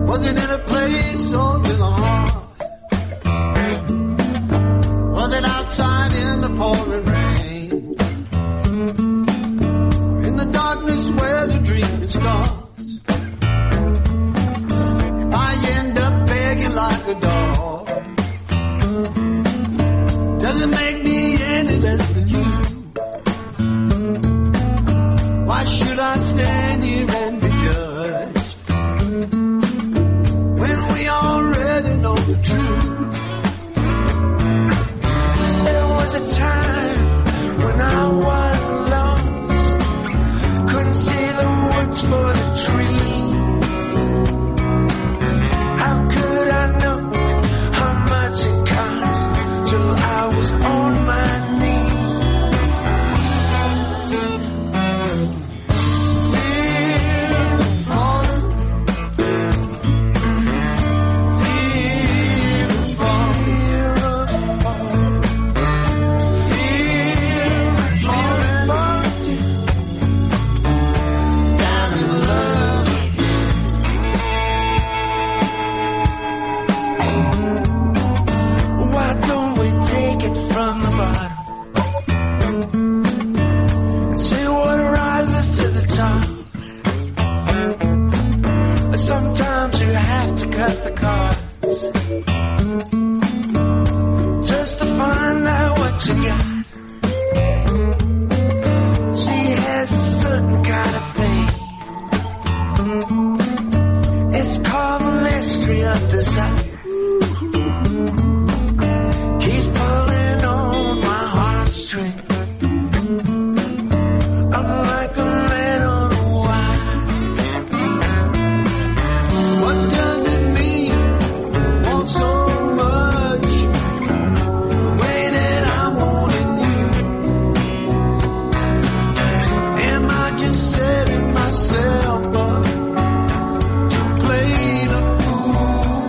Was it in a place or in a heart? Was it outside in the pouring rain? Or in the darkness where the dream starts? If I end up begging like a dog, doesn't make me any less than you. Why should I stand here and be judged when we already know the truth? There was a time when I was lost, couldn't see the woods for the trees. How could I know how much it cost till I was on my knees? Sometimes you have to cut the cards just to find out what you got. She has a certain kind of thing. It's called the mystery of desire. Keeps pulling on my heartstring. I'm like a man on a wire. What does it mean? Want so much, the way that I wanted you. Am I just setting myself up to play the fool?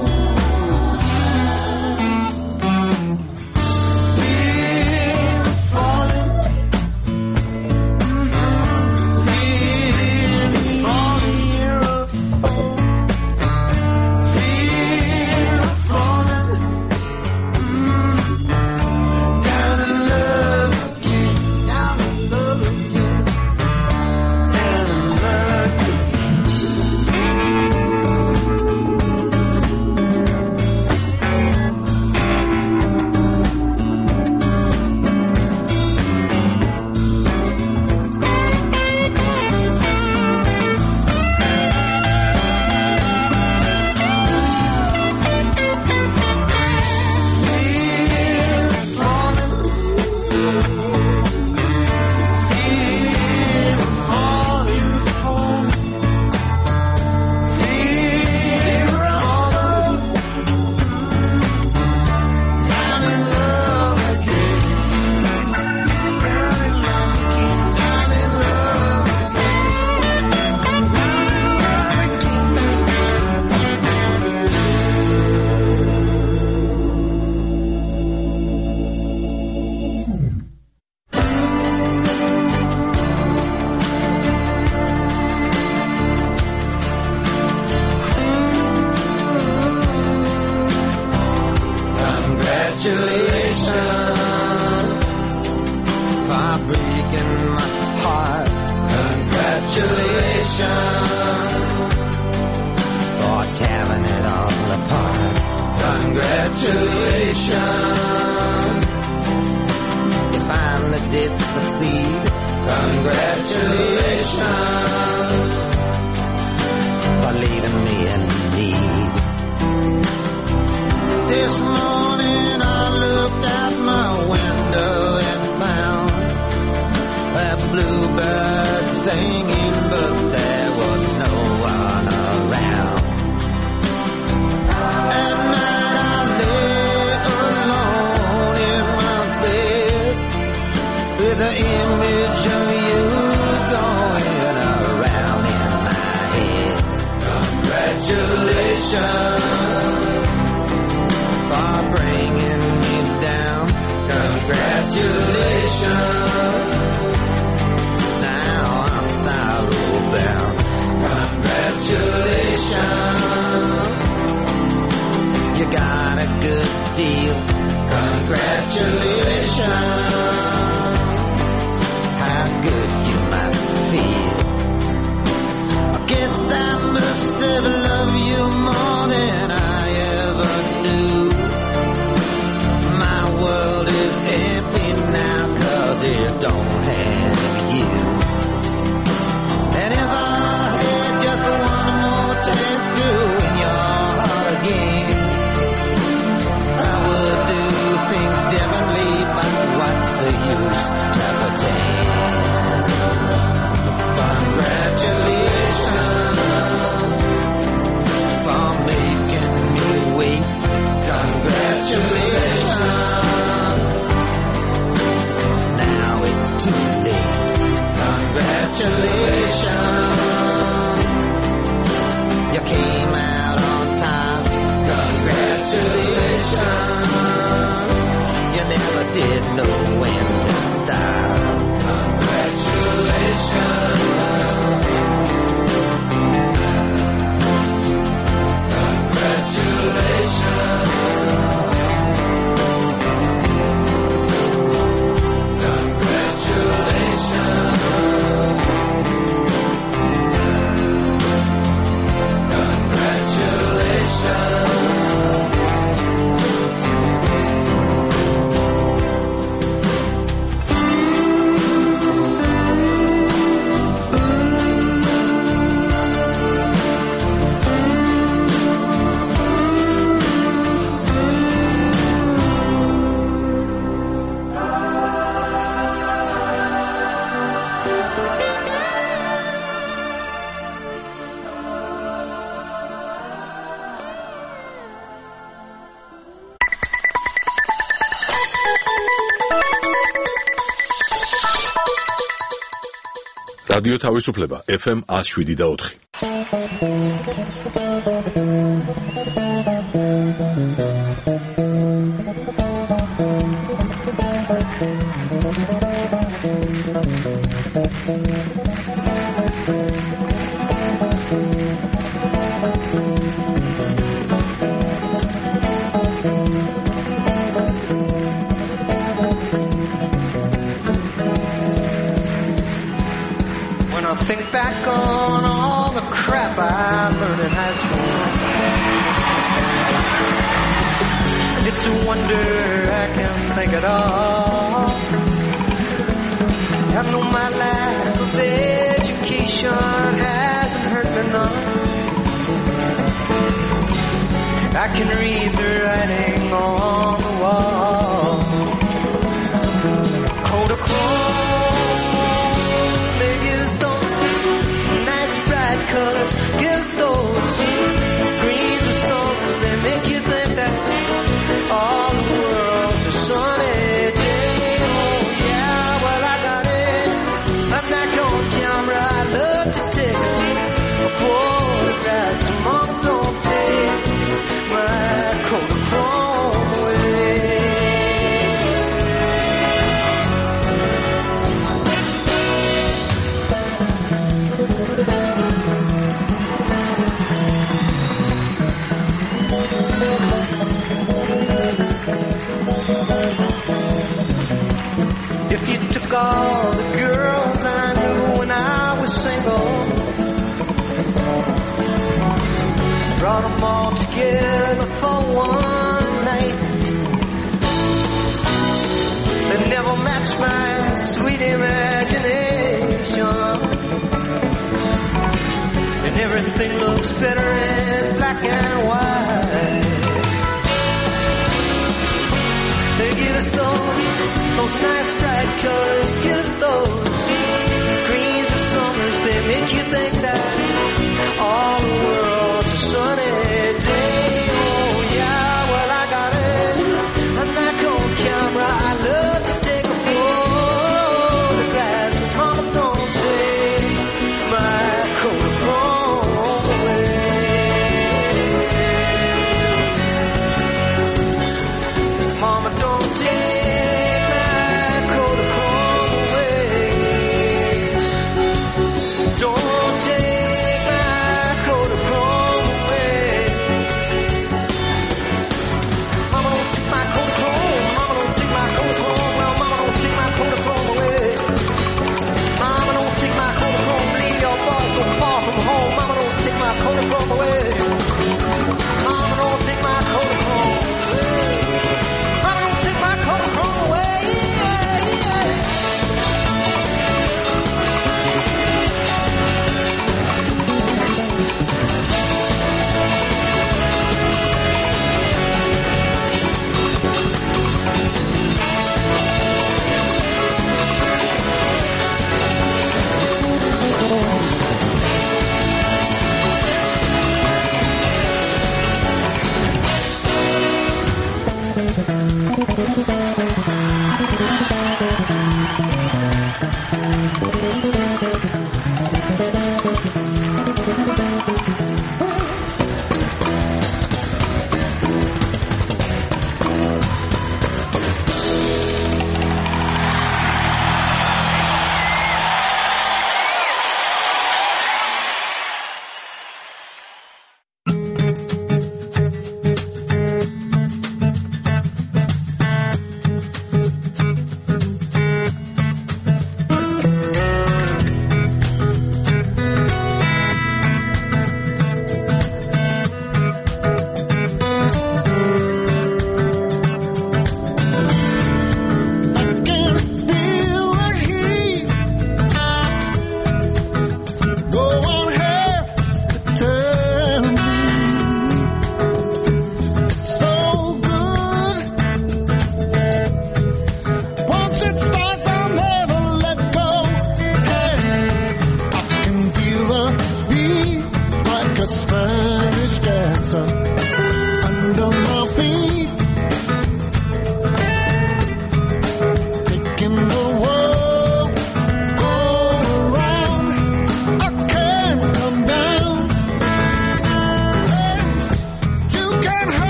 We're falling, we're falling. tearing it all apart. Congratulations, you finally did succeed. Congratulations for leaving me in need. This morning I looked out my window and found a bluebird singing, but there was no one around. At night I lay alone in my bed with the image of you going around in my head. Congratulations for bringing me down. Congratulations, now I'm sorrow bound. Congratulations. რადიო თავისუფლება FM 107.4. Think back on all the crap I learned in high school. It's a wonder I can think it all. I know my lack of education hasn't hurt me none. I can read the writing on the wall. Colors, guess those greens are songs, they make you think that all the world's a sunny day. Oh yeah, well I got it. I'm back on camera, I love to take a photograph. Some mom don't take my Kodachrome away. If you took all the girls I knew when I was single, brought them all together for one night, they never matched my sweet imagination, and everything looks better in black and white. They give us those nice bright colors, give us those greens or summers. They make you think that all the world's a sunny day. Oh yeah, well I got it. I'm not on camera. I love to take a photograph. Mama don't take my Kodachrome away.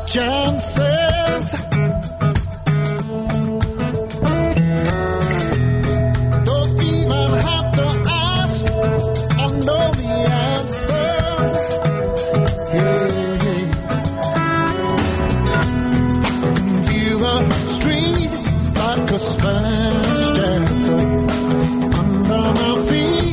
chances. Don't even have to ask, I know the answers. Hey. I can feel the street like a Spanish dancer under my feet.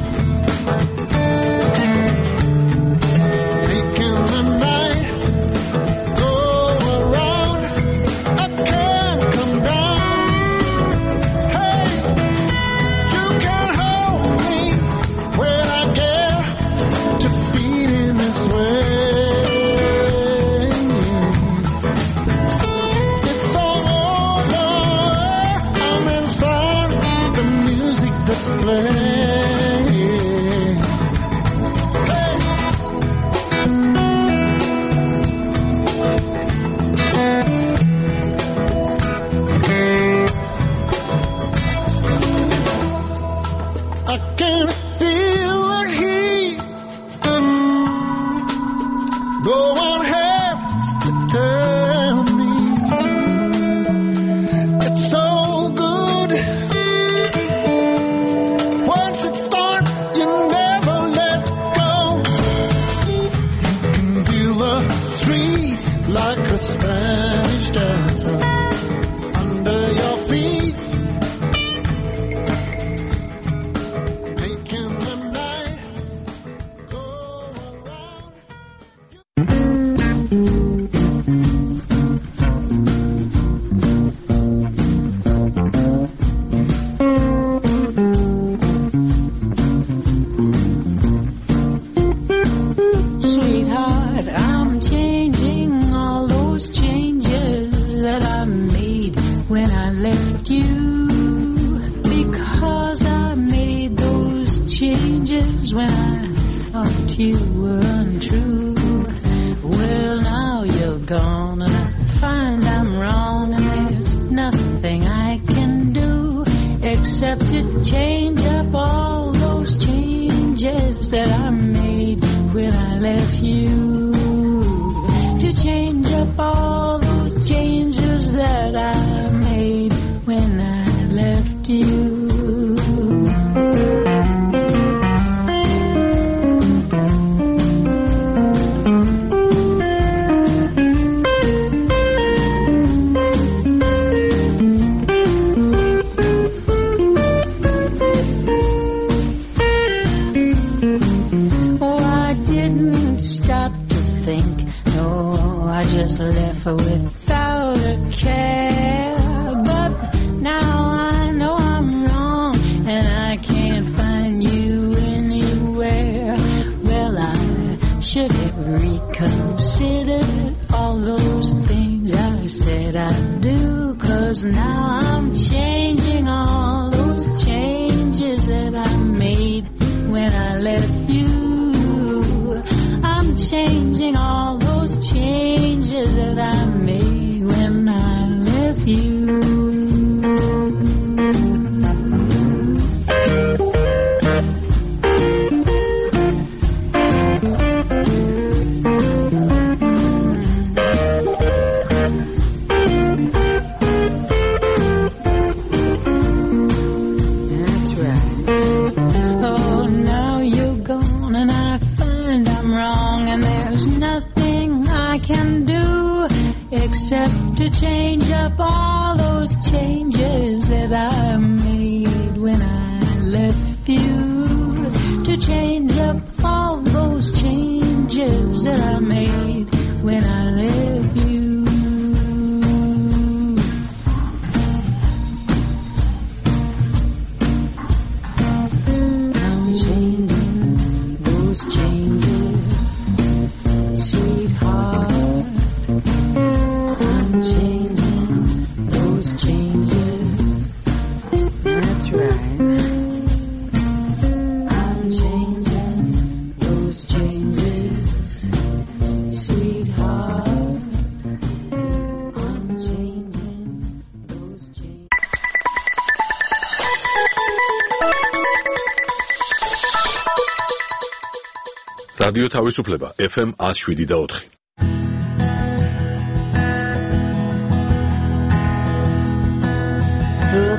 რადიო თავისუფლება FM 107.4.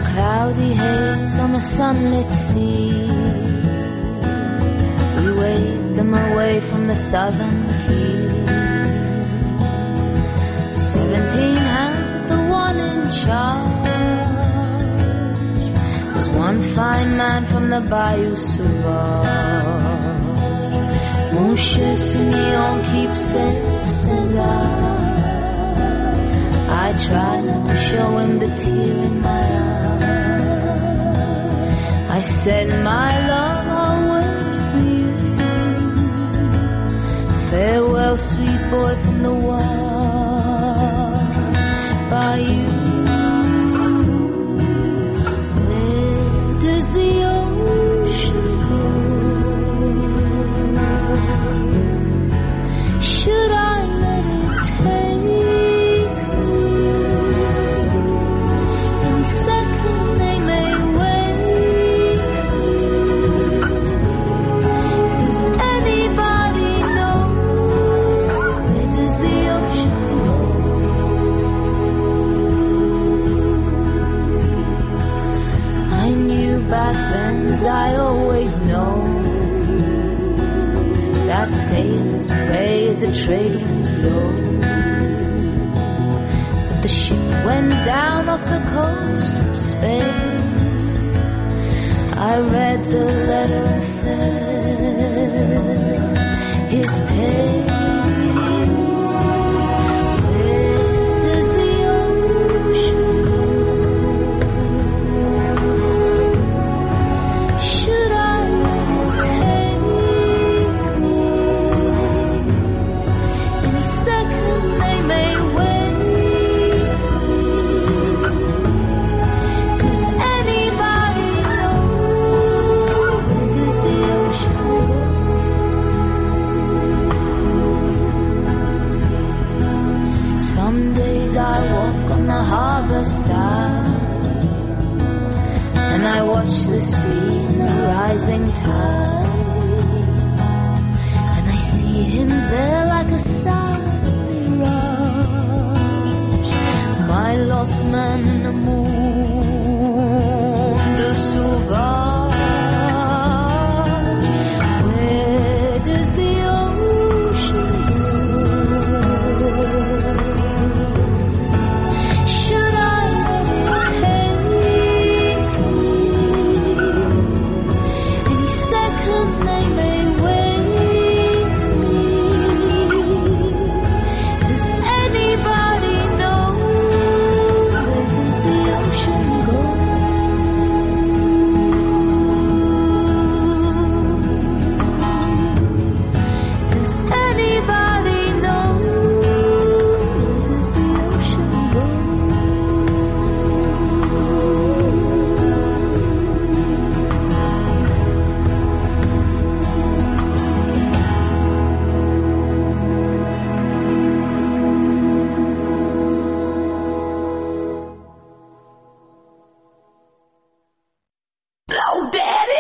cloudy haze on a sunlit sea. We waved them away from the southern key. 17 hands but the one in charge was one fine man from the Bayou Sauvage. Mon cher Simeon, keep safe, says I try not to show him the tear in my eye. I said, my love, I'll wait for you. Farewell, sweet boy from the wild bayou. Where does the ocean go? Should I let it take me? Any second they may wake me. Does anybody know? Where does the ocean go? I knew back then, as I always know, that sailors pray as the trade winds blow. But the ship went down off the coast of Spain. I read the letter and felt his pain. Where does the ocean go? Should I let it take me? Any second they may wake me. Does anybody know? Where does the ocean go? Some days I walk on the harbor side and I watch the sea in a rising tide, and I see him there like a silent mirage, my lost man in the monde sauvage. Where does the ocean go? Should I let it take me? Any second they may wake me. Does anybody know? Where does the ocean go? Does anybody know? Where does the ocean go? Blow daddy.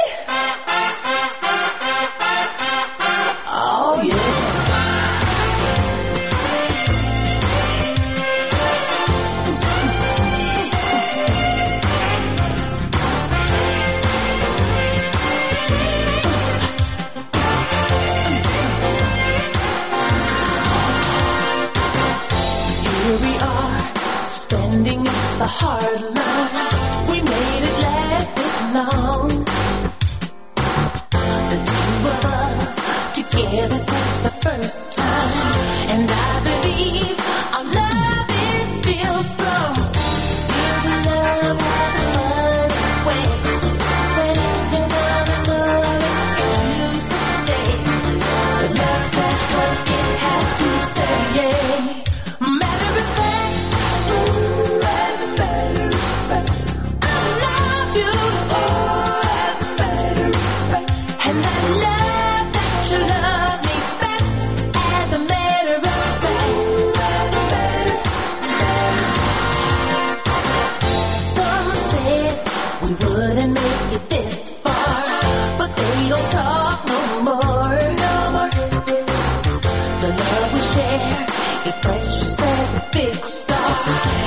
Oh yeah. Here we are, standing at the hard line. We made it last this long. The two of us together since the first time, and I believe our love is still strong. Still the love of the money way. When you're down and love and choose to stay, the love says what it has to say. Matter of fact, as a matter of fact, I love you. As a matter of fact, and I love that you love me back. As a matter of fact, as a matter of fact. Some said we wouldn't make it this far, but they don't talk no more, no more. The love we share is precious as a big star,